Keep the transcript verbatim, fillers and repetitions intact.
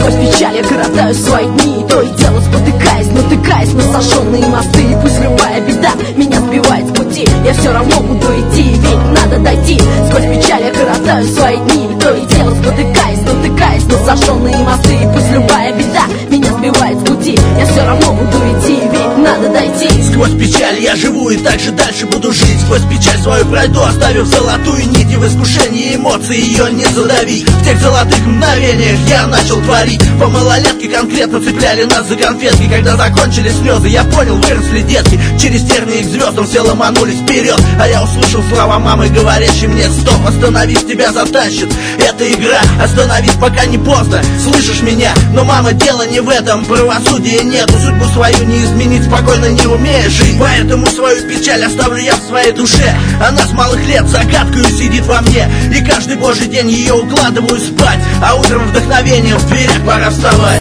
Сквозь печаль я коротаю свои дни, то и дело спотыкаясь, натыкаясь на сожженные мосты. И пусть любая беда меня сбивает с пути, я все равно буду идти, ведь надо дойти. Сквозь печаль я коротаю свои дни, то и дело спотыкаясь, натыкаясь на сожженные мосты. И пусть любая беда меня сбивает с пути, я все равно буду идти, ведь надо дойти. Сквозь печаль я живу и так же дальше буду жить. Сквозь печаль свою пройду, оставив золотую нить. И в искушении эмоций ее не задавить. В тех золотых мгновениях я начал творить. По малолетке конкретно цепляли нас за конфетки. Когда закончились слезы, я понял, выросли детки. Через тернии к звездам все ломанулись вперед. А я услышал слова мамы, говорящей мне: стоп, остановись, тебя затащит эта игра. Остановись, пока не поздно, слышишь меня? Но, мама, дело не в этом, правосудия нету. Судьбу свою не изменить, спокойно не умеешь жить. Поэтому свою печаль оставлю я в своей душе. Она с малых лет загадкою сидит во мне. И каждый божий день ее укладываю спать. А утром вдохновением в дверях пора вставать.